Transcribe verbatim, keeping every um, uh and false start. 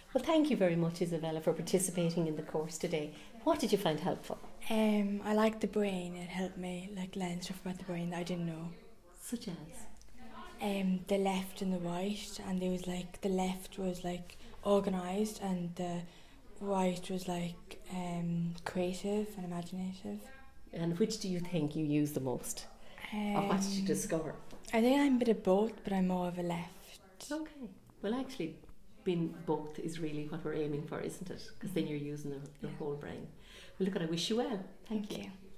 Well, thank you very much, Isabella, for participating in the course today. What did you find helpful? Um, I like the brain. It helped me like learn stuff about the brain that I didn't know. Such as? Um, the left and the right, and there was like the left was like organised, and the right was like um, creative and imaginative. And which do you think you use the most? Um, Or what did you discover? I think I'm a bit of both, but I'm more of a left. Okay. Well, actually, being both is really what we're aiming for, isn't it? Because then you're using the, the Yeah. whole brain. Well, look, I wish you well. Thank, Thank you. you.